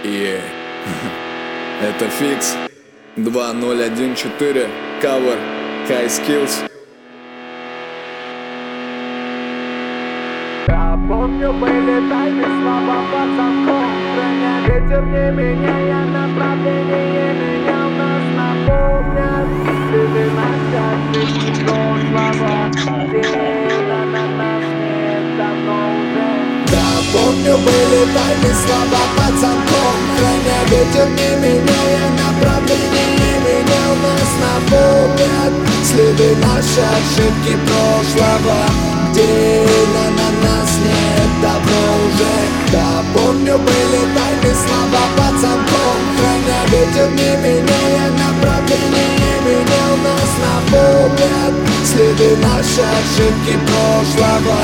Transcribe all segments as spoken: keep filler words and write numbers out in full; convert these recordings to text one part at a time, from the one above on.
И это фикс два ноль один четыре, кавер High Skills. Я помню, были тайны слова под замком. Храня ветер, не меняя направление, менял нас, напомнят следы наших прошлого. Дело на нас нет давно уже. Да, помню, были тайны слова под замком. Храня ветер, не меняя направление, менял нас, напомнят следы наши ошибки прошлого. Дело на нас нет давно уже. Да, помню, были тайны слова под замком. Храня ветер, не меняя направление, менял нас, напомнят следы наши ошибки прошлого.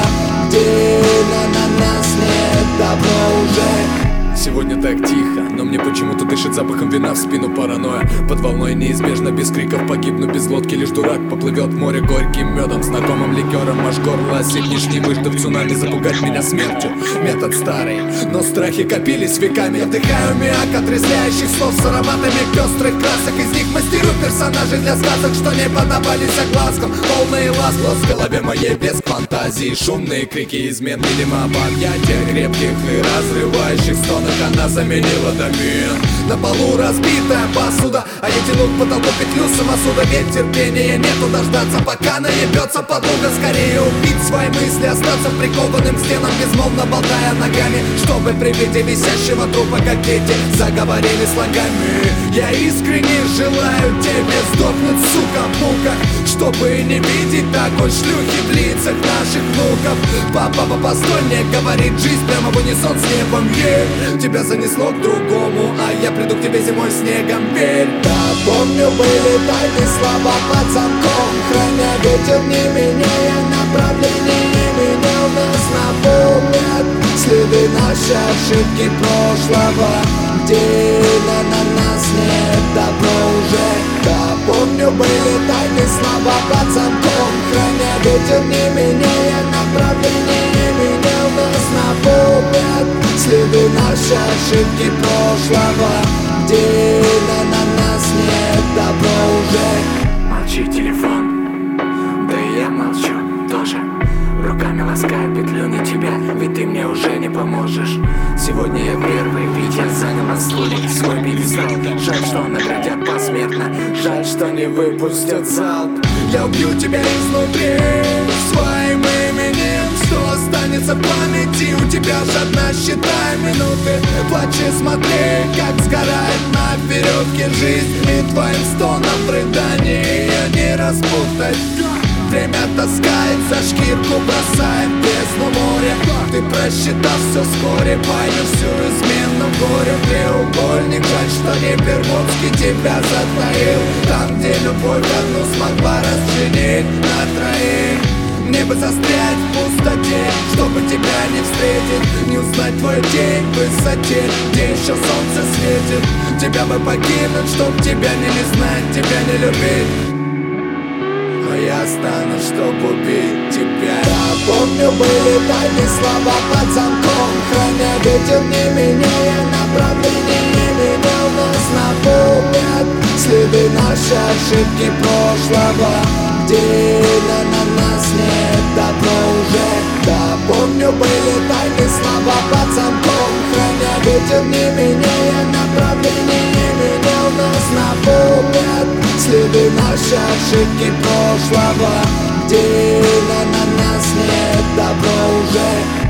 Дело на нас нет давно уже. Сегодня так тихо, но мне почему-то дышит запахом вина в спину паранойя. Под волной неизбежно, без криков погибну, без лодки лишь дурак поплывет в море горьким медом, знакомым ликером. Аж горло осенишь, не выждав цунами, запугать меня смертью. Метод старый, но страхи копились веками. Я вдыхаю миак отрезвляющих слов с ароматами пестрых красок. Из них мастерю персонажей для сказок, что не поддавались огласкам. Полные ласк в голове моей без фантазии. Шумные крики измен, видимо, об объятиях крепких и разрывающих стонах. Она заменила домен. На полу разбитая посуда, а я тяну к потолку петлю самосуда. Ведь терпения нету дождаться, пока наебется подруга. Скорее убить свои мысли, остаться прикованным к стенам, безмолвно болтая ногами, чтобы при виде висящего трупа, как дети, заговорили слогами. Я искренне желаю тебе сдохнуть, сука, в муках, чтобы не видеть такой шлюхи в лицах наших внуков. Папа, постой, не говорит жизнь прямо в унисон с небом. Yeah. Тебя занесло к другому, а я приду к тебе зимой снегом, верь. Да, помню, были тайны слова под замком. Храня ветер, не меняя направление, менял нас, напомнят следы наши ошибки прошлого. Дело на нас нет давно уже. Да, помню, были тайны слова под замком. Храня ветер, не меняя направление, менял нас, напомнят следы наши ошибки прошлого. Дело на нас нет давно уже. Молчи, телефон, да и я молчу тоже. Руками ласкаю петлю на тебя, ведь ты мне уже не поможешь. Сегодня я первый, ведь я занял на стуле свой пьедестал. Жаль, что наградят посмертно, жаль, что не выпустят залп. Я убью тебя изнутри своим именем, что останется в памяти. У тебя жадно считай минуты, плачи, смотри, как сгорает на веревке жизнь. И твоим стоном в рыдании ее не распутать. Время таскает за шкирку, бросает в бездну моря. Ты просчитав все вскоре, поймешь всю измену горю. Треугольник, жаль, что не Бермудский тебя затаил. Там, где любовь одну смогла расчленить на троих. Мне бы застрять в пустоте, чтобы тебя не встретить, не узнать твой день в высоте, где еще солнце светит. Тебя бы покинуть, чтоб тебя не знать, тебя не любить. Но я останусь, чтоб убить тебя. Да, помню, были тайны слова под замком. Храня ветер, не меняя направление, менял нас, напомнят следы наши ошибки прошлого. Дело на нас нет давно уже. Да, помню, были тайны слова под замком. Храня ветер, не меняя направление, менял нас, напомнят следы наши ошибки прошлого. Дело на нас нет давно уже.